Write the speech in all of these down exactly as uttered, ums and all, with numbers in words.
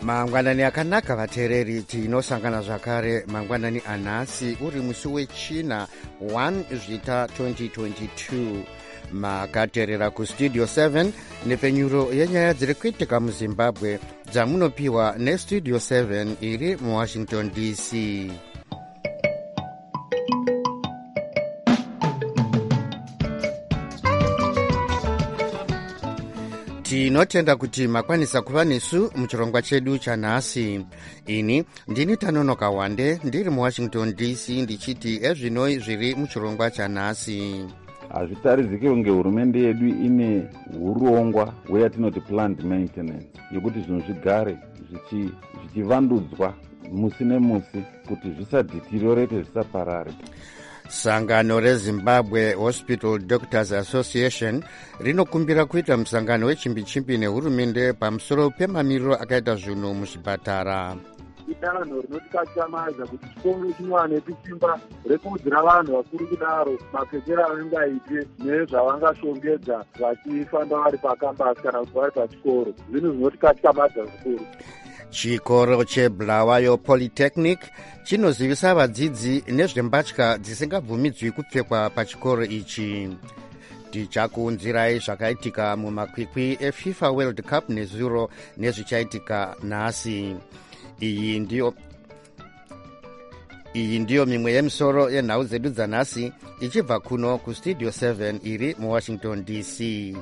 mangwanani akanaka vateereri, tinosangana zvakare mangwanani anhasi uri musi wechina first zvita twenty twenty-two. makateerera kustudio seven nepfenyuro yenyaya dziri kuitika muzimbabwe dzamunopiwa nestudio seven iri muwashington D C. tinotenda kuti makwanisa kuva nesu muchirongwa chedu chanhasi. ini ndini Tanonoka Wande ndiri muwashington D C ndichiti ezvinoi zviri muchirongwa chanhasi. hazvitaridzike kunge hurumende yedu ine urongwa hweyatinoti planned maintenance yekuti zvinhu zvigare zvichivandudzwa musi nemusi kuti zvisadeteriorate, zvisaparare. sangano rezimbabwe hospital doctors association rinokumbira kuita musangano wechimbi-chimbi nehurumende pamusoro pemamiriro akaita zvinhu muzvipatara. idanho rinotikatamaza kuti chikoro chinowane simba rekuudzira vanhu vakuru kudaro mapfekero avangaite nezvavangashongedza vachifamba vari pakambasi kana kuti vari pachikoro. zvinhu zvinotikatamaza zvikuru. chikoro chebulawayo polytechnic chinozivisa vadzidzi nezvembatya dzisingabvumidzwi kupfekwa pachikoro ichi. tichakuunzirai zvakaitika mumakwikwi efifa world cup nezuro nezvichaitika nhasi. iyi ndiyo iyi ndiyo mimwe yemisoro yenhau dzedu dzanhasi ichibva kuno kustudio seven iri muwashington D C.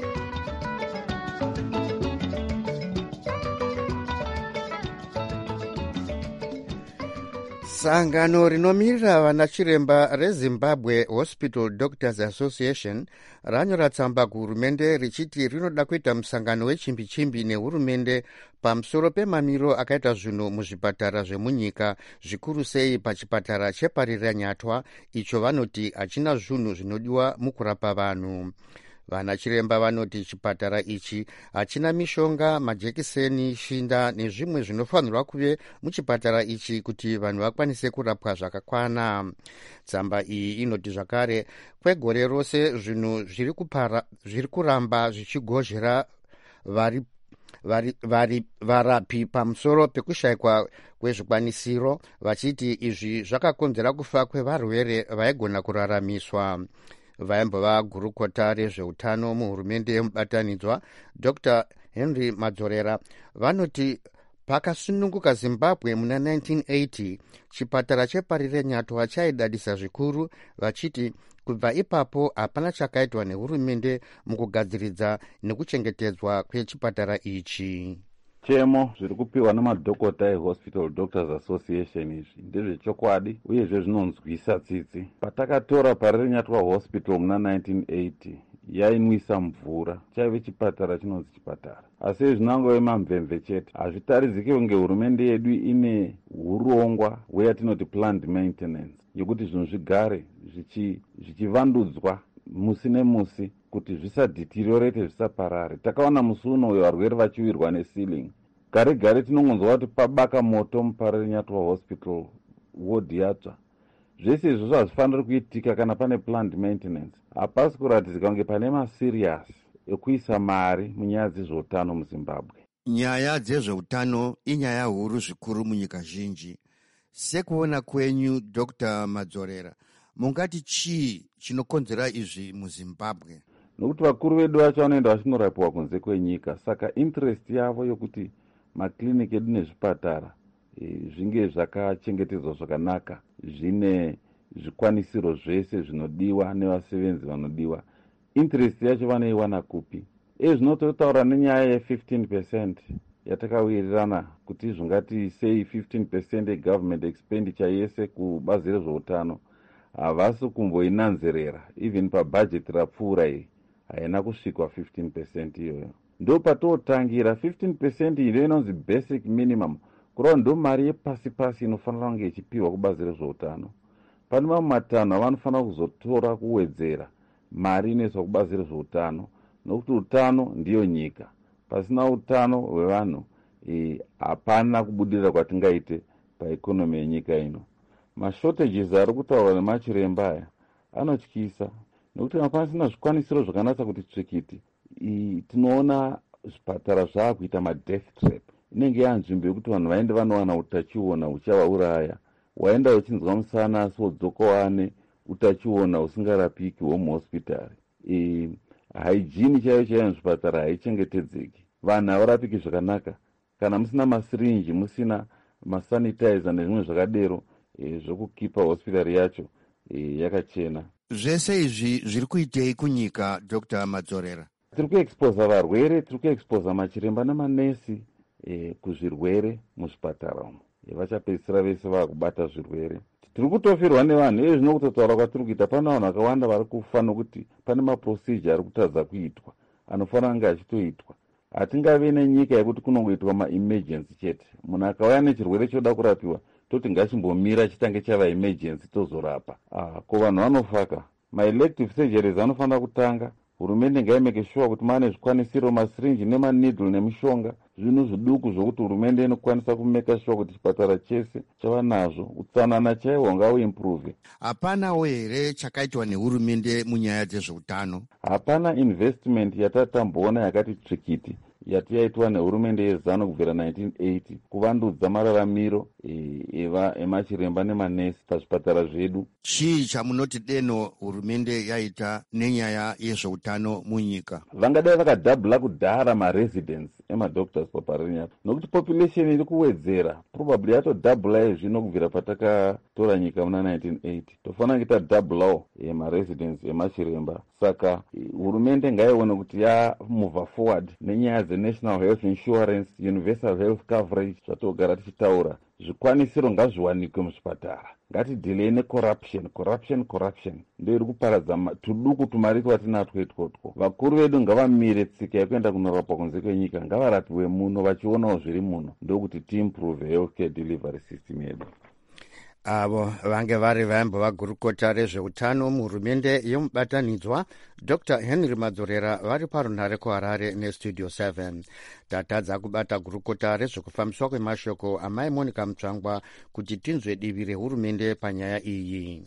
sangano rinomirira vanachiremba rezimbabwe hospital doctors association ranyora tsamba kuhurumende richiti rinoda kuita musangano wechimbi-chimbi nehurumende pamusoro pemamiriro akaita zvinhu muzvipatara zvemunyika, zvikuru sei pachipatara chepariranyatwa icho vanoti hachina zvinhu zvinodiwa mukurapa vanhu. vanachiremba vanoti chipatara ichi hachina mishonga, majekiseni, shinda nezvimwe zvinofanirwa kuve muchipatara ichi kuti vanhu vakwanise kurapwa zvakakwana. tsamba iyi inoti zvakare kwegore rose zvinhu zviri kupara zviri kuramba zvichigozhera vari vari vari varapi pamusoro pekushayikwa kwezvikwanisiro, vachiti izvi zvakakonzera kufa kwevarwere vaigona kuraramiswa. vaimbova gurukota rezveutano muhurumende yemubatanidzwa Dr Henry Madzorera vanoti pakasununguka zimbabwe muna nineteen eighty chipatara cheparirenyatwa chaidadisa zvikuru, vachiti kubva ipapo hapana chakaitwa nehurumende mukugadziridza nekuchengetedzwa kwechipatara ichi. chemo zviri kupiwa namadhokota ehospital doctors association izvi ndezvechokwadi uyezve zvinonzwisa tsitsi. patakatora parirenyatwa hospital muna nineteen eighty yainwisa mvura, chaive chipatara chinonzi chipatara, asi zvinangove mamvemve chete. hazvitaridzike kunge hurumende yedu ine urongwa hweyatinoti planned maintenance yekuti zvinhu zvigare zvichivandudzwa musi nemusi kuti zvisadeteriorate, zvisaparare. takaona musi uno varwere vachiwirwa neceiling. gare gare tinongonzwa kuti pabaka moto muparirenyatwa hospital ward yatsva. zvese izvozvo hazvifaniri kuitika kana pane planned maintenance. hapasi kuratidzika kunge pane maserious ekuisa mari munyaya dzezveutano muzimbabwe. nyaya dzezveutano inyaya huru zvikuru munyika zhinji. sekuona kwenyu Dr Madzorera, mungati chii chinokonzera izvi muzimbabwe? nokuti vakuru vedu vacho vanoenda vachinorapiwa kunze kwenyika, saka interest yavo yokuti makliniki edu nezvipatara e, zvinge zvakachengetedzwa zvakanaka, zvine zvikwanisiro zvese zvinodiwa nevasevenzi vanodiwa. interest yacho vanoiwana kupi? e zvinototaura nenyaya ye-fifteen percent yatakawirirana kuti zvingati sei fifteen percent yegovernment expenditure yese kubazi rezveutano havasi kumboinanzerera. even pabudget rapfuura iyi haina kusvikwa fifteen percent iyoyo. ndo patotangira fifteen percent iyo inonzi basic minimum, kurava ndo mari yepasi pasi inofanira kunge ichipiwa kubazi rezveutano. pane mamwe matanho avanofanira kuzotora kuwedzera mari inoiswa kubazi rezveutano, nokuti utano ndiyo nyika. pasina utano hwevanhu hapana e, kubudirira kwatingaite paekonomi yenyika ino. mashortages ari kutaurwa nemachiremba aya anotyisa, nokuti hapasina zvikwanisiro zvakanatsa kuti tsvikiti. tinoona zvipatara zvaakuita madeath trap. inenge yanzvimbo yekuti vanhu vaende vanowana utachiona huchavauraya. Waenda uchinzwa musana asi wodzoka wane utachiona usingarapiki hwemuhospitari. E, hygiene chaiyo chaiyo muzvipatara haichengetedzeki, vanhu havarapiki zvakanaka. Kana musina masirinji, musina masanitizer nezvimwe zvakadero e, zvokukipa hospitari yacho e, yakachena. Zvese izvi zviri kuitei kunyika, Dr Madzorera? Tiri kuexposa varwere, tiri kuexposa machiremba namanesi e, kuzvirwere muzvipatara umo. E, vachapedzisira vese vakubata zvirwere. Tiri kutofirwa nevanhu, izvi zvinokutotaura kwatiri kuita. Pana vanhu vakawanda vari kufa nokuti pane maprocedure ari kutadza kuitwa anofanira kunge achitoitwa. Hatingave nenyika yekuti kunongoitwa ma-emergency chete. Munhu akauya nechirwere choda kurapiwa, toti ngachimbomira chitange chava emergency tozorapa. Ah, ko vanhu vanofaka. Ma-elective surgeries anofanira kutanga. Hurumende ngaimeke sure kuti mane zvikwanisiro, masirinji nemanidle nemishonga, zvinhu zviduku zvokuti hurumende inokwanisa kumeka sure kuti chipatara chese chava nazvo. Utsanana chaiwo ngauimprove. Hapanawo here chakaitwa nehurumende munyaya dzezveutano? Hapana investment yatatamboona yakati trikiti yati yaitwa nehurumende yezano kubvira nineteen eighty kuvandudza mararamiro eva emachiremba nemanesi pazvipatara zvedu. Chii chamunoti deno hurumende yaita nenyaya yezveutano munyika? Vangadai vakadhabhula kudhara maresidence emadoctors paparenya, nokuti population iri kuwedzera, probably yatodhabhula izvino kubvira patakatora nyika muna nineteen eighty. Tofanira kuita dhabhulawo emaresidence emachiremba. Saka hurumende ngaione kuti yamova forward nenyaya dzenational health insurance, universal health coverage zvatogara tichitaura. Zvikwanisiro ngazviwanikwe muzvipatara. Ngatidhilei necorruption, corruption, corruption. Ndio iri kuparadza tuduku tumari twatinatwo itwotwo. Vakuru vedu ngavamire tsika yekuenda kunorapwa kunze kwenyika, ngavarapiwe muno vachionawo zviri muno, ndokuti tiimprove healthcare delivery system yedu. Avo vange vari vambo vagurukota rezveutano muhurumende yomubatanidzwa Dr Henry Madzorera vari parunhare kuHarare nestudio seven. Tatadza kubata gurukota rezvekufambiswa kwemashoko amai Monica Mutsvangwa kuti tinzwe divi rehurumende panyaya iyi.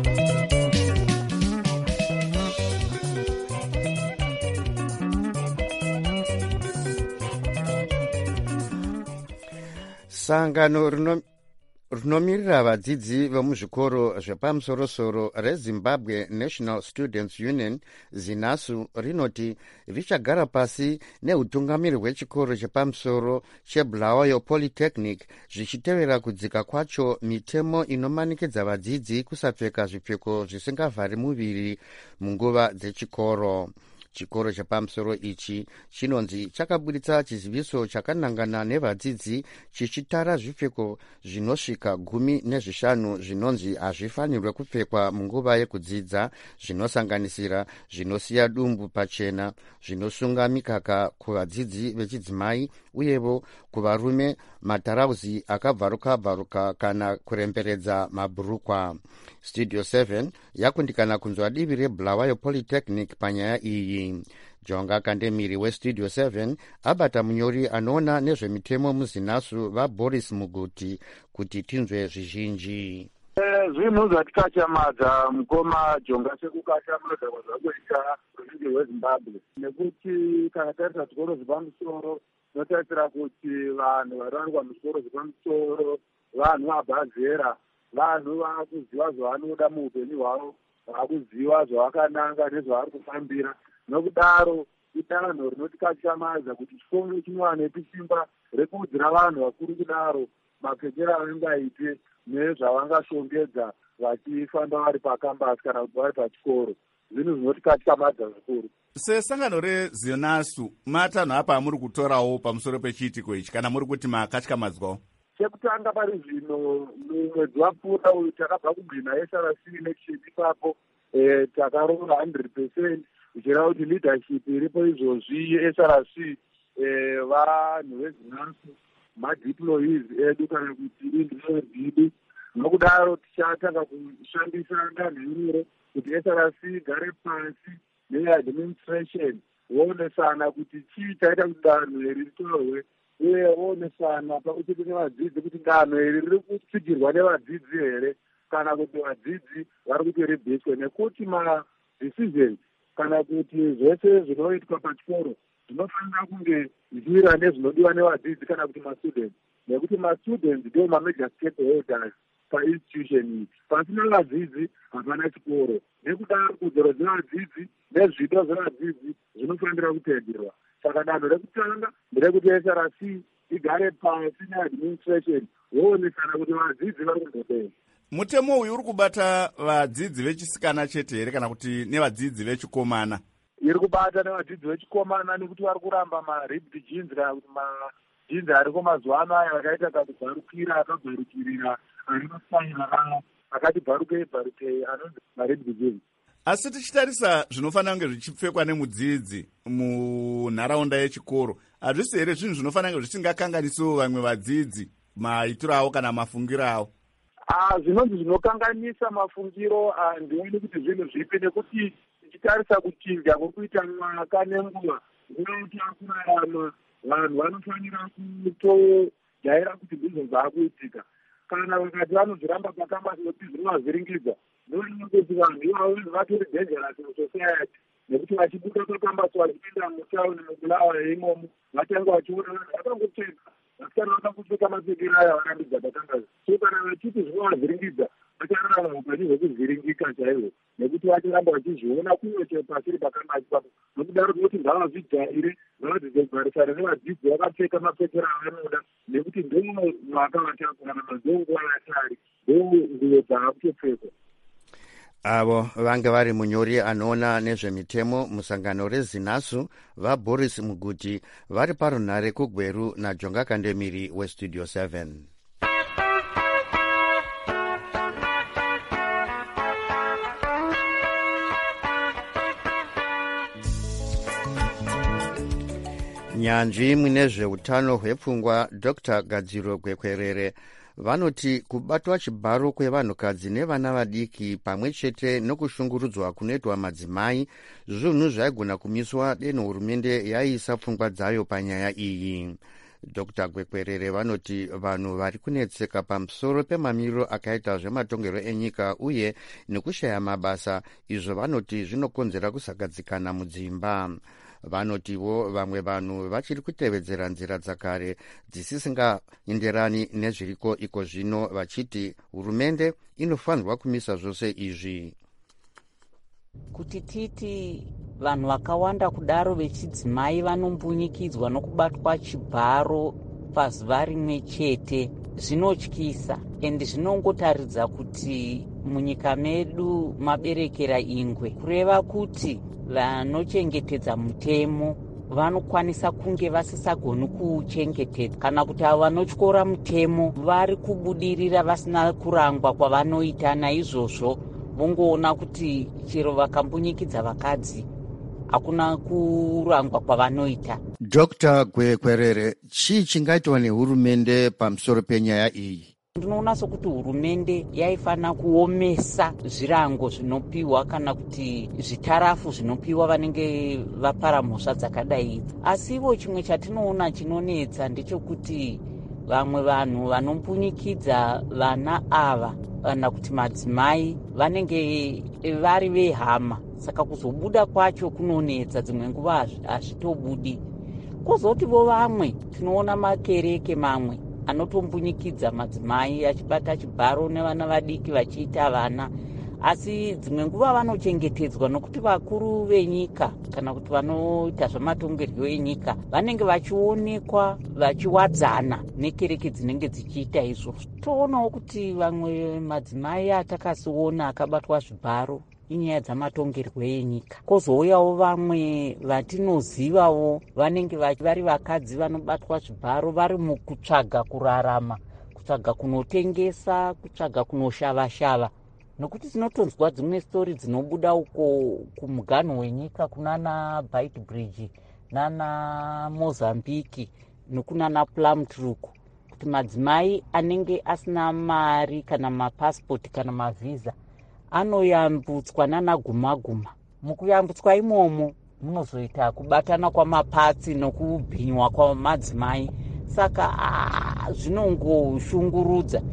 Sangano rino rinomirira vadzidzi vemuzvikoro zvepamusorosoro reZimbabwe National Students Union ZINASU rinoti richagara pasi neutungamiri hwechikoro chepamusoro cheBulawayo Polytechnic zvichitevera kudzika kwacho mitemo inomanikidza vadzidzi kusapfeka zvipfeko zvisingavhari muviri munguva dzechikoro. Chikoro chepamusoro ichi chinonzi chakaburitsa chiziviso chakanangana nevadzidzi chichitara zvipfeko zvinosvika gumi nezvishanu zvinonzi hazvifanirwe kupfekwa munguva yekudzidza, zvinosanganisira zvinosiya dumbu pachena, zvinosunga mikaka kuvadzidzi vechidzimai, uyevo kuvarume matarauzi akabvaruka bvaruka kana kuremberedza mabhurukwa. Studio seven yakundikana kunzwa divi reBulawayo Polytechnic panyaya iyi. Jonga Kandemiri weStudio seven abata munyori anoona nezvemitemo muZINASU vaBoris Muguti kuti tinzwe zvizhinji. Zvinhu zvatikachamadza mukoma Jonga sekukashamudza kwazvakuita ruzhinji rweZimbabwe, nekuti kana tarisa zvikoro zvepamusoro tinotarisira kuti vanhu vanowanikwa muzvikoro zvepamusoro vanhu vabva zera, vanhu vakuziva zvavanoda muupenyu hwavo, vakuziva zvavakananga nezvavari kufambira. Nokudaro idanho rinotikashamadza kuti chikoro chinowane simba rekuudzira vanhu vakuru kudaro mapfekero avangaite nezvavangashongedza vachifamba vari pakambasi kana kuti vari pachikoro. Zvinhu zvinotikashamadza zvikuru. Sesangano reZINASU matanho apa amuri kutorawo pamusoro pechiitiko ichi kana muri kuti makatyamadzwawo? Chekutanga pari zvino mumwedzi wapfuura uyu takabva kubhina S R C election ipapo takaronga one hundred percent kuchera kuti leadership iripo izvozvi S R C vanhu veZINASU madeployees edu kana kuti individuals. Nokudaro tichatanga kushandisa danho iroro kuti S R C igare pasi neadministration vonesana kuti chii chaita kuti danho iri ritorwe, uye vonesana pakuchete nevadzidzi kuti danho iri riri kutsigirwa nevadzidzi here kana kuti vadzidzi vari kutoribheswa, nekuti madecisions kana kuti zvese zvinoitwa pachikoro zvinofanira kunge zvichiwira nezvinodiwa nevadzidzi kana kuti mastudents, nekuti mastudents ndio mamajor stakeholders painstitution iyi. Pasina vadzidzi hapana chikoro, nekudaro kodzero dzevadzidzi nezvido zvevadzidzi zvinofanira kuteedzerwa. Saka danho rekutanga nderekuti S R C igare pasi neadministration woonesana kuti vadzidzi vari kuzodei. Mutemo uyu uri kubata vadzidzi vechisikana chete here kana kuti nevadzidzi vechikomana? Iri kubata nevadzidzi vechikomana nekuti vari kuramba maripped jeans kana kuti majinzi ariko mazuva ano aya akaita kakubharukira akabharukirira ari masaira akati bharukei bharukei anonzi maripped jeans. Asi tichitarisa zvinofanira kunge zvichipfekwa nemudzidzi munharaunda yechikoro, hazvisi here zvinhu zvinofanira kunge zvisingakanganisiwo vamwe vadzidzi maitiro avo kana mafungiro avo? Ah, zvinonzi zvinokanganisa mafungiro handioni kuti zvinhu zvipi, nekuti tichitarisa kuchinja kwekuita mwaka nenguva nguva kuti akurarama vanhu vanofanira kutojaira kuti ndizvo zvaakuitika. Kana vakati vanozviramba pakamba kuti zvinovavhiringidza, ndinoona kuti vanhu ivavo vatori dangerous musociety, nekuti vachibuda pakambasi vachipinda mutauni mubulawa imomo vatanga vachiona vanhu vakangopfeka vasikana vakangopfeka mapfekero aya varambidza pakambasi. So kana vachiti zvinovavhiringidza vachararama upenyu hwekuvhiringika chaihwo, nekuti vachiramba vachizviona kunyoche pasiri pakambasi papo. Nokudaro tinoti ngavazvijaire, ngavadzidze kugarisana nevadzidzi vakapfeka mapfekero avanoda, nekuti ndo mwaka vatakurarama, ndo nguva yatari, ndo nguvo dzaakutopfekwa. Avo vange vari munyori anoona nezvemitemo musangano rezinasu vaBoris Muguti vari parunhare kuGweru naJonga Kandemiri weStudio seven. Nyanzvi munezveutano hwepfungwa Doctor Gadziro Gwekwerere vanoti kubatwa chibharo kwevanhukadzi nevana vadiki pamwe chete nokushungurudzwa kunoitwa madzimai zvinhu zvaigona kumiswa deno hurumende yaiisa pfungwa dzayo panyaya iyi. Doctor Gwekwerere vanoti vanhu vari kunetseka pamusoro pemamiriro akaita zvematongerwo enyika uye nekushaya mabasa, izvo vanoti zvinokonzera kusagadzikana mudzimba. Vanotiwo vamwe vanhu vachiri kutevedzera nzira dzakare dzisisingaenderani nezviriko iko zvino, vachiti hurumende inofanirwa kumisa zvose izvi. Kuti titi vanhu vakawanda kudaro vechidzimai vanombunyikidzwa nokubatwa chibharo pazuva rimwe chete zvinotyisa, endi zvinongotaridza kuti munyika medu maberekera ingwe, kureva kuti vanochengetedza mutemo vanokwanisa kunge vasisagoni kuchengetedza, kana kuti avo vanotyora mutemo vari kubudirira vasina kurangwa kwavanoita. Naizvozvo vongoona kuti chero vakambunyikidza vakadzi hakuna kurangwa kwavanoita. Doctor Gwekwerere, chii chingaitwa nehurumende pamusoro penyaya iyi? Ndinoona sokuti hurumende yaifanira kuomesa zvirango zvinopiwa kana kuti zvitarafu zvinopiwa vanenge vapara mhosva dzakadai. Asiwo chimwe chatinoona chinonetsa ndechekuti vamwe vanhu vanombunyikidza vana ava kana kuti madzimai vanenge vari vehama, saka kuzobuda kwacho kunonetsa, dzimwe nguva hazvitobudi. Kozotivo vamwe tinoona makereke mamwe anotombunyikidza madzimai achibata chibharo nevana vadiki vachiita vana, asi dzimwe nguva vanochengetedzwa nokuti vakuru venyika kana kuti vanoita zvematongerwo enyika vanenge vachionekwa vachiwadzana nekereke dzinenge dzichiita izvozvo. Toonawo kuti vamwe madzimai atakasiona akabatwa zvibharo inyaya dzamatongerwo enyika. Kozouyawo vamwe vatinozivawo vanenge vari vakadzi vanobatwa zvibharo vari mukutsvaga kurarama, kutsvaga kunotengesa, kutsvaga kunoshava-shava. Nokuti tinotonzwa dzimwe stori dzinobuda uko kumuganho wenyika kunana Beitbridge nana Mozambique nokunana Plumtruk, kuti madzimai anenge asina mari kana mapasipoti kana mavhiza anoyambutswa nana guma-guma. Mukuyambutswa imomo munozoita kubatana kwamapatsi nokubhinywa kwamadzimai, saka zvinongoshungurudza.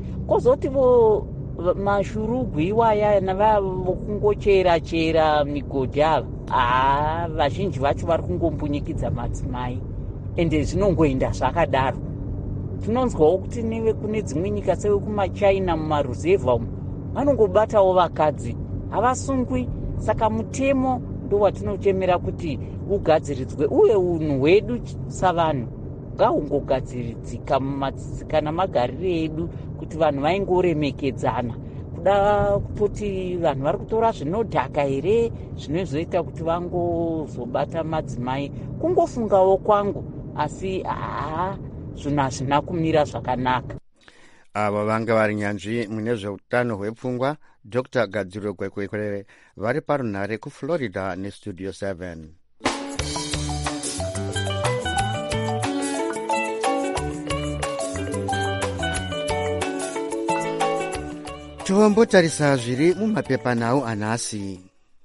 Kozotivo mashurugwi iwaya navavokungochera-chera migodhi ava haa vazhinji vacho vari kungombunyikidza madzimai ende zvinongoenda zvakadaro. Tinonzwawo kuti neve kune dzimwe nyika sevekumachina mumaruzevha umu vanongobatawo vakadzi havasungwi. Saka mutemo ndowatinochemera kuti ugadziridzwe, uye unhu hwedu savanhu ngahungogadziridzika mumatsika namagariro edu kuti vanhu vaingoremekedzana. Kuda kutoti vanhu vari kutora zvinodhaka here zvinozoita kuti vangozobata madzimai kungofungawo kwangu, asi haa zvinhu hazvina kumira zvakanaka. Ava vanga vari nyanzvi mune zveutano hwepfungwa Doctor Gadziro Gwekwekwere vari parunhare kuFlorida nestudio seven. Tiwambotarisa zviri mumapepanhau anhasi.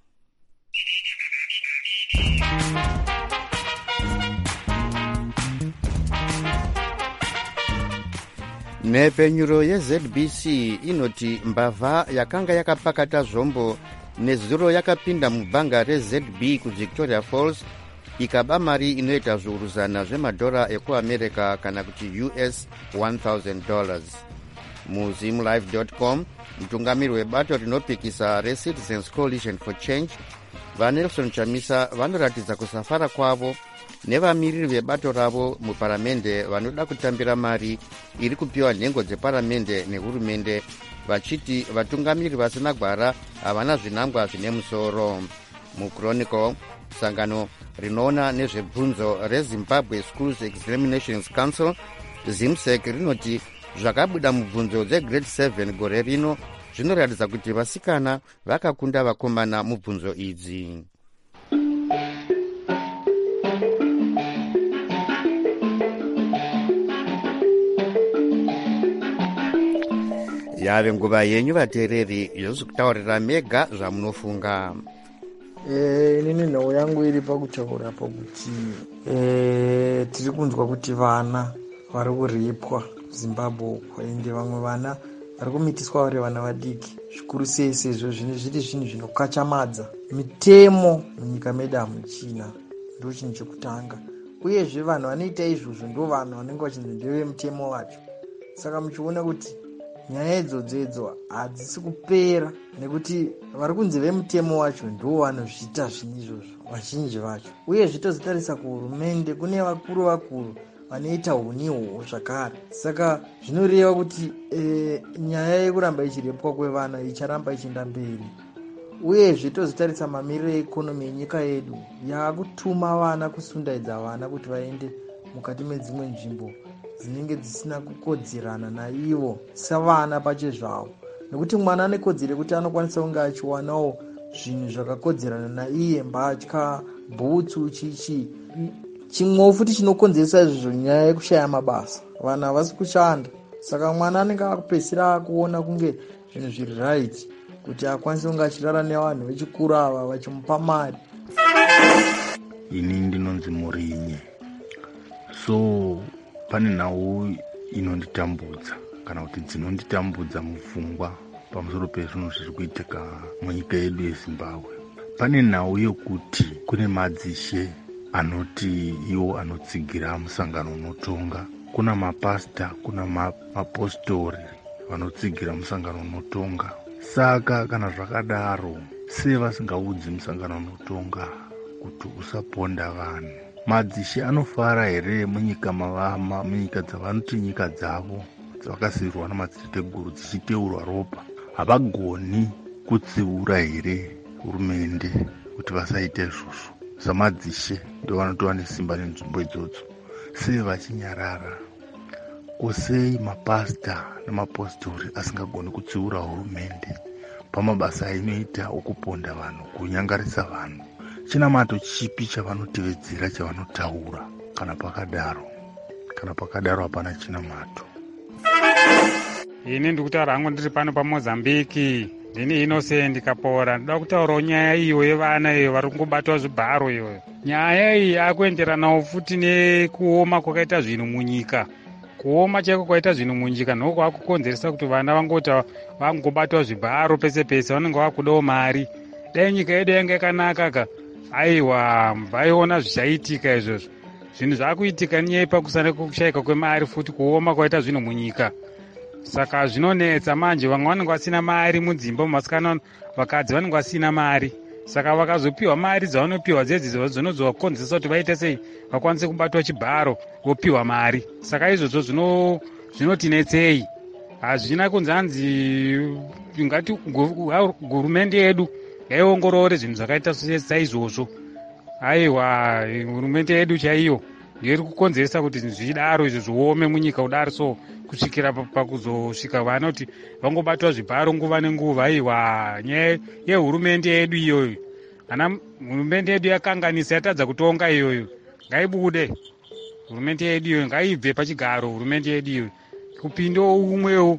Mhepenyuro yeZ B C inoti mbavha yakanga yakapakata zvombo nezuro yakapinda mubhanga reZ B kuVictoria Falls ikaba mari inoita zviuru zana zvemadhora ekuamerica kana kuti U S one thousand dollars. muzimlive dot com mutungamiri webato rinopikisa reCitizens Coalition for Change vaNelson Chamisa vanoratidza kusafara kwavo nevamiriri vebato ravo muparamende vanoda kutambira mari iri kupiwa nhengo dzeparamende nehurumende, vachiti vatungamiri vasina gwara havana zvinangwa zvine musoro. MuChronicle, sangano rinoona nezvebvunzo reZimbabwe Schools Examinations Council ZIMSEC rinoti zvakabuda mubvunzo dzegrade seven gore rino zvinoratidza kuti vasikana vakakunda vakomana mubvunzo idzi. Yave nguva yenyu vateereri yozokutaurira mega zvamunofunga. E, inini nhau yangu iri pakutaura pakuti e, tiri kunzwa kuti vana vari kuripwa Zimbabwe ende vamwe vana vari kumitiswa vari vana vadiki. Zvikuru sei sezvo zvine zviri zvinhu zvinokachamadza mitemo munyika medu hamuchina, ndo chinhu chekutanga. Uyezve vanhu vanoita izvozvo ndo vanhu vanenge vachinzi ndeve mutemo wacho. Saka muchiona kuti nyaya idzodzedzo hadzisi kupera, nekuti vari kunzi vemutemo wacho ndo vanozviita zvinhu izvozvo vazhinji vacho. Uye zvitozotarisa kuhurumende kune vakuru vakuru vanoita huniho zvakare. Saka zvinoreva kuti e, nyaya yekuramba ichirepwa kwevana icharamba ichienda mberi. Uyezve tozotarisa mamiriro eikonomi yenyika yedu yakutuma vana kusundaidza vana kuti vaende mukati medzimwe nzvimbo dzinenge dzisina kukodzerana naivo savana pache zvavo, nekuti mwana ane kodzero kuti anokwanisa kunge achiwanawo zvinhu zvakakodzerana naiye, mbatya, bhutsu, chichi chimwewo futi chinokonzeresa izvozvo nyaya yekushaya mabasa. Vanhu havasi kushanda, saka mwana anenge akupedzisira akuona kunge zvinhu zviri right kuti akwanise kunge achirara nevanhu vechikuru ava vachimupa mari. Ini ndinonzi Murinye, so pane nhau inonditambudza kana kuti dzinonditambudza mupfungwa pamusoro pezvinhu zviri kuitika munyika yedu yeZimbabwe. Pane nhau yokuti kune madzishe anoti iwo anotsigira musangano unotonga, kuna mapasta, kuna mapostori vanotsigira musangano unotonga. Saka kana zvakadaro, sei vasingaudzi musangano unotonga kuti usaponda vanhu? Madzishe anofara here munyika mavama, munyika dzavanoti nyika dzavo dzavakasiyirwa namadzitateguru dzichiteurwa ropa? Havagoni kutsiura here hurumende kuti vasaite izvozvo? Samadzishe ndo vanotova nesimba nenzvimbo idzodzo. Sei vachinyarara? Kusei mapasta nemapostori asingagoni kutsiura hurumende pamabasa ainoita okuponda vanhu, kunyangarisa vanhu? Chinamato chipi chavanotevedzera chavanotaura? Kana pakadaro kana pakadaro hapana chinamato. Ini ndikutaura hangu ndiri pano paMozambique, ndini Innocent Kapora. Ndoda kutaurawo nyaya iyo yevana iyo vari kungobatwa zvibharo iyoyo. Nyaya iyi akuenderanawo futi nekuoma kwakaita zvinhu munyika. Kuoma chaiko kwaita zvinhu munyika ndiko kwakukonzeresa kuti vana vangota vangobatwa zvibharo pese pese, vanenge vakudawo mari. Dai nyika yedu yanga yakanaka ka aiwa vaiona zvichaitika izvozvo. Zvinhu zvaakuitika nyaya pakusana kushayika kwemari futi kuoma kwaita zvinhu munyika. Saka zvinonetsa manje, vamwe vanenge vasina mari mudzimba, mumasikana vakadzi vanenge vasina mari. Saka vakazopiwa mari dzavanopiwa dzedzidzo dzinozovakonzesa kuti vaite sei vakwanise kubatwa chibharo vopiwa mari. Saka izvozvo zvino zvinotinetsei. Hazvina kunzi hanzi ngati hurumende yedu ngaiongorore zvinhu zvakaita saizvozvo. Aiwa, hurumende yedu chaiyo ndiyo iri kukonzeresa kuti zvidaro izvo zviome munyika kudaro, so kusvikira pakuzosvika vanoti vangobatwa zvibharo nguva nenguva. Aiwa, nyaya yehurumende yedu iyoyo, ana hurumende yedu yakanganisa, yatadza kutonga iyoyo. Ngaibude hurumende yedu iyoyo, ngaibve pachigaro hurumende yedu iyoyo, kupindo umwewo.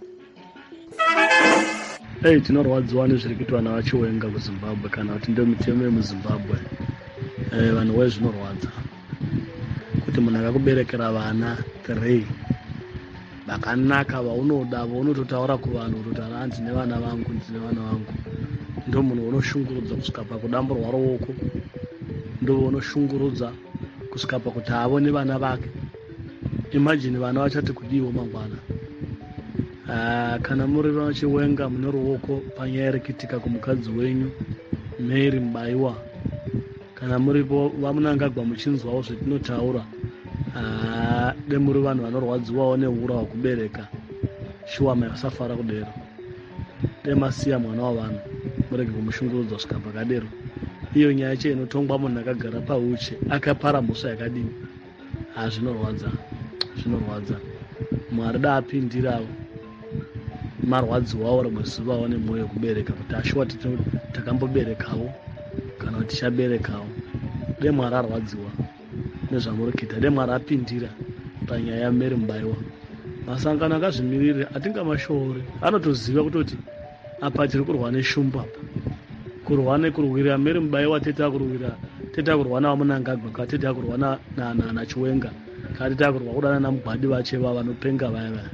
Hey, tinorwadziwa nezviri kuitwa navachiwenga kuZimbabwe kana kuti ndio mitemo yemuZimbabwe. Eh, vanhu we zvinorwadza kuti munhu akakuberekera vana three vakanaka vaunoda vaunototaura kuvanhu kuti ara ndine vana vangu ndine vana vangu, ndo munhu unoshungurudza kusvika pakudamburwa ruoko, ndo unoshungurudza kusvika pakuti avone vana vake. Imagine vana vachati kudiwo mangwana. Uh, kana muri vachiwenga mune ruoko panyaya irikitika kumukadzi wenyu Mary Mbaiwa, kana muripo vamunangagwa muchinzwawo zvetinotaura, uh, de muri vanhu vanorwadziwawo neura hwakubereka, shuwa masafara kudero, de masiya mwana wavanhu murege kumushungurudza kusvika pakadero. Iyo nyaya yacho inotongwa munhu akagara pauche akapara mhosva yakadini. Ah, zvinorwadza, zvinorwadza. Mwari da apindirawo marwadziwawo rimwe zuva wane mwoyo kubereka kuti ashuwa takamboberekawo kana kuti tichaberekawo. De Mwari arwadziwa nezvamurikuita, de Mwari apindira panyaya yaMary Mbaiwa. Masangano akazvimirira atingamashoore anotoziva kutoti apa tiri kurwa neshumba apa, kurwa nekurwira Mary Mbaiwa, tete akurwira tete akurwa navamunangagwa, ka tete akurwa na na na, na Chiwenga, ka tete akurwa kudana namugwadi vacheva vanopenga vaya vaya.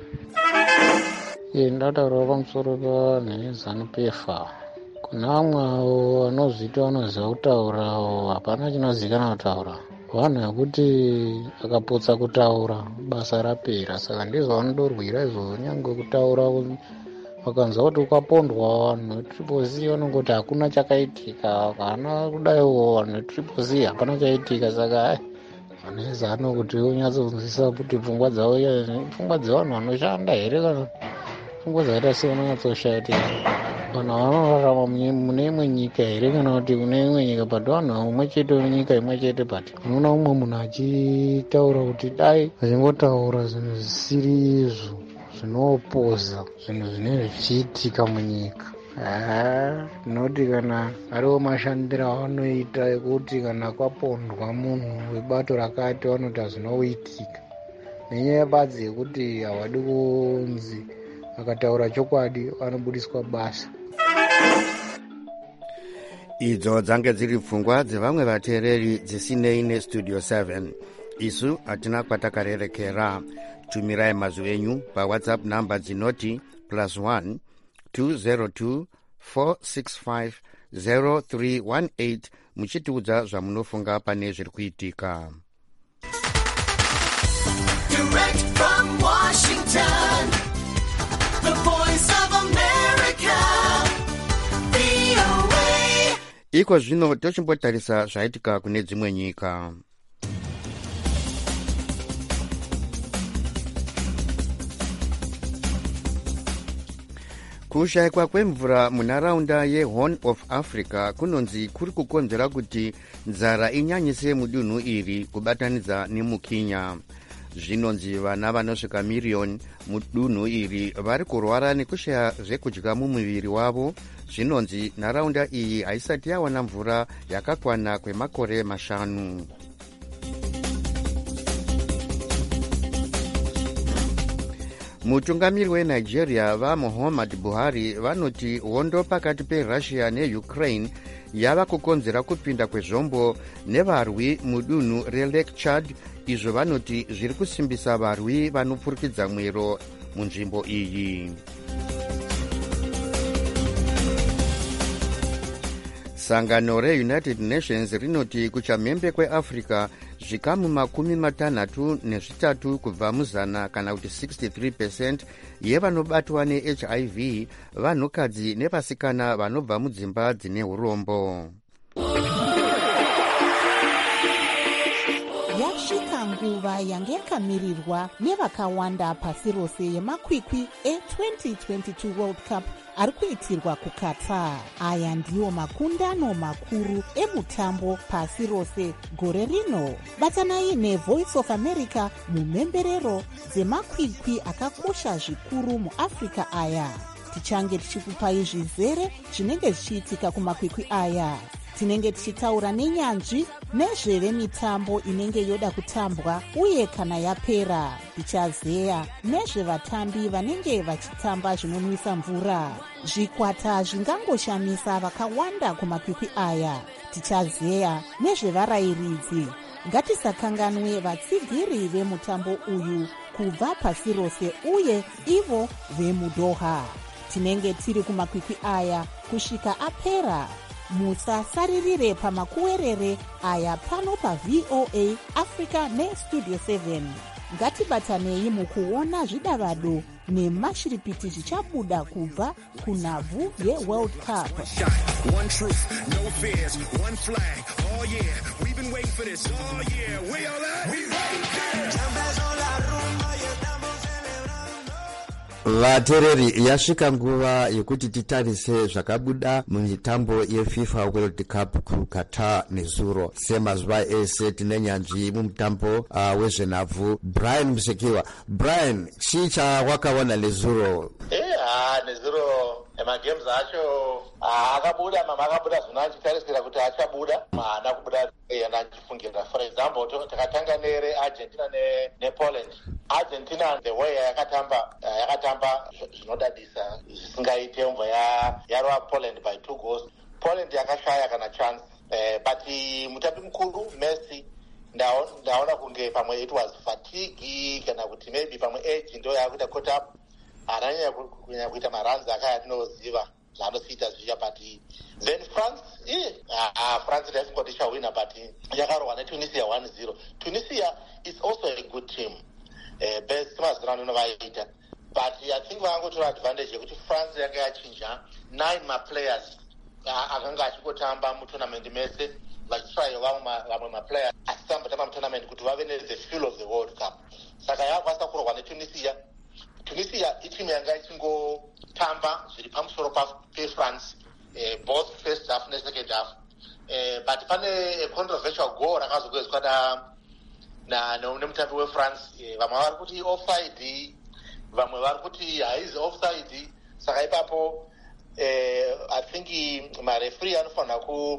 Ye ndataura pamusoro paNZANU-P F A. Kuna vamwe avo vanozviita vanoziva kutaura, hapana chinozikanwa kutaura. Vanhu vekuti akapotsa kutaura basa rapera, saka ndizvo vanodorwira izvo. Nyangwe kutaura vakanzwa kuti ukapondwa vanhu vetriple C vanongoti hakuna chakaitika, kana kudaiwo vanhu vetriple C hapana chaitika. Saka vanezano kuti unyatsonzwisisa kuti pfungwa dzavo pfungwa dzevanhu vanoshanda here kana pfungwa dzakaita sei vanonyatsoshayatira. Vanhu vanorarama mune imwe nyika here kana kuti kune imwe nyika, but vanhu umwe chete munyika imwe chete. But unoona umwe munhu achitaura kuti dai achingotaura zvinhu zvisiri izvo zvinopoza zvinhu zvinenge zvichiitika munyika. Tinoti kana ariwo mashandiro avanoita ekuti kana kwapondwa munhu webato rakati vanoti hazvinoitika, nenyaya badzi yekuti havadi kunzi akataura chokwadi vanobudiswa basa. Idzo dzange dziri pfungwa dzevamwe vateereri dzisinei nestudio seven. Isu hatina kwatakarerekera. Tumirai mazwi enyu pawhatsapp namba dzinoti plus one two zero two four six five zero three one eight muchitiudza zvamunofunga pane zviri kuitika. Direct from Washington, the voice of America, V O A. Iko zvino tochimbotarisa zvaitika kune dzimwe nyika. Kushayikwa kwemvura munharaunda yeHorn of Africa kunonzi kuri kukonzera kuti nzara inyanyise mudunhu iri kubatanidza nemuKenya. Zvinonzi vana vanosvika miriyoni mudunhu iri vari kurwara nekushaya zvekudya mumuviri wavo. Zvinonzi nharaunda iyi haisati yawana mvura yakakwana kwemakore mashanu. Mutungamiri weNigeria vaMuhammad Buhari vanoti hondo pakati peRussia neUkraine yava kukonzera kupinda kwezvombo nevarwi mudunhu reLake Chad, izvo vanoti zviri kusimbisa varwi vanopfurikidza mwero munzvimbo iyi. Sangano reUnited Nations rinoti kuchamhembe kweAfrica zvikamu makumi matanhatu nezvitatu kubva muzana kana kuti sixty-three percent yevanobatwa neH I V vanhukadzi nevasikana vanobva mudzimba dzine urombo. Yasvika nguva yange yakamirirwa nevakawanda pasi rose yemakwikwi e-twenty twenty-two World Cup ari kuitirwa kuQatar. Aya ndiwo makundano makuru emutambo pasi rose gore rino. Batanai neVoice of America mumhemberero dzemakwikwi akakosha zvikuru muAfrica aya. Tichange tichikupai zvizere zvinenge zvichiitika kumakwikwi aya. Tinenge tichitaura nenyanzvi nezvevemitambo inenge yoda kutambwa uye kana yapera. Tichazeya nezvevatambi vanenge vachitamba zvinonwisa mvura. Zvikwata zvingangoshamisa vakawanda kumakwikwi aya. Tichazeya nezvevarairidzi. Ngatisakanganwe vatsigiri vemutambo uyu kubva pasi rose uye ivo vemuDoha. Tinenge tiri kumakwikwi aya kusvika apera. Musasaririre pamakuwerere aya pano pa V O A Africa neStudio seven. Ngatibatanei mukuona zvidavado nemashiripiti zvichabuda kubva kunhavhu yeWorld Cup. One truth, no fears, one flag. Oh yeah, we've been waiting for this. Oh yeah, we all at? We Vatereri, yasvika nguva yekuti titarise zvakabuda mumitambo yeFIFA World Cup kuQatar nezuro. Semazuva ese tine nyanzvi mumutambo uh, wezvenhabvu. Brian Musekiwa. Brian, chii chawakaona nezuro? Eh, ah, nezuro emagames acho akabuda, mama akabuda zvino achitarisira kuti achabuda, maana kubuda yana achifungira. For example, takatanga nere Argentina ne, ne Poland. Argentina the way yakatamba yakatamba zvinodadisa zvisingaite mva ya yarova Poland by two goals. Poland yakashaya kana chance, uh, but mutambi mukuru Messi ndaona kunge pamwe it was fatigue kana kuti maybe pamwe age ndo yakuita caught up, ananya kunya kuita maruns akaya tinoziva zvaanosiita zviya. But then France eh ah France ndasingoti chawina, but yakarohwa neTunisia one zero. Tunisia is also a good team. Uh, best mazirano inovaita, but I think vangotora advantage yekuti France yanga yachinja nine ma players akanga achikotamba mutournament mese vachitry vamwe ma players asitamba tamba mutournament kuti vave ne the feel of the World Cup. Saka yakwanisa kurohwa neTunisia. Tunisia itimu yanga ichingotamba zviri pamusoro paFrance, uh, both first half ne second half, uh, but pane a controversial goal rakazogoiswa na na nemutambi weFrance. Vamwe vari kuti offside, vamwe vari kuti haizi offside. Saka ipapo eh, I think mareferee anofanira ku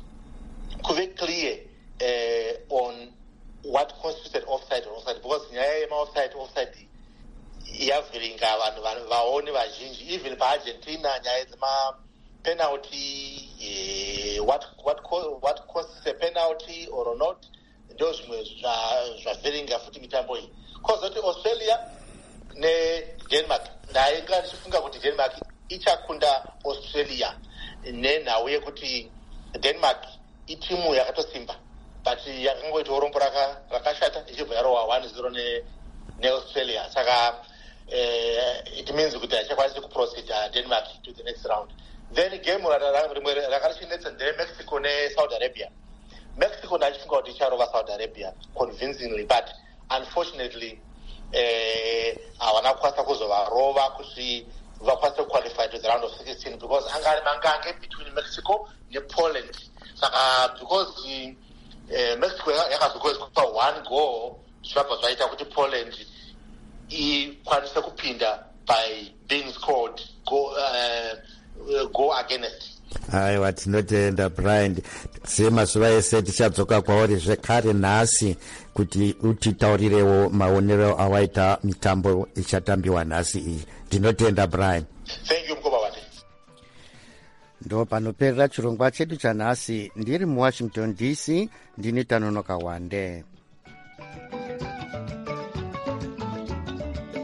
kuve clear eh, on what constituted offside or offside, because nyaya yema-offside offside yavhiringa vanhu vaone vazhinji. Even paArgentina nyaya dzema-penalty, eh, what, what, what constitutes a penalty or not, ndo zvimwe zvavhiringa futi mitambo iyi. Kozoti Australia neDenmark, ndainga ndichifunga kuti Denmark ichakunda Australia nenhau yekuti Denmark itimu yakatosimba, but yakangoita urombo rakashata ichibva yarohwa one zero neAustralia. Saka uh, it means kuti haichakwanisi kuproceed Denmark to the next round. Then game rimwe rakarichinetsa ndereMexico neSaudi Arabia. Mexico ndachifunga kuti icharova Saudi Arabia convincingly, but unfortunately havana kukwanisa kuzovarova kuti vakwanise kuqualify to the round of sixteen, because anga ari mangange between Mexico nePoland. Saka because uh, Mexico yakazogoiswa one goal, zvabva zvaita kuti Poland ikwanise kupinda by being scored go, uh, go against. Aiwa, tinotenda Brian. Semazuva ese tichadzoka kwauri zvekare nhasi kuti utitaurirewo maonero awaita mitambo ichatambiwa nhasi iyi. Tinotenda Brian. Thank you mkoba wati. Ndo panoperera chirongwa chedu chanhasi. Ndiri muWashington D C, ndini Tanonoka Wande.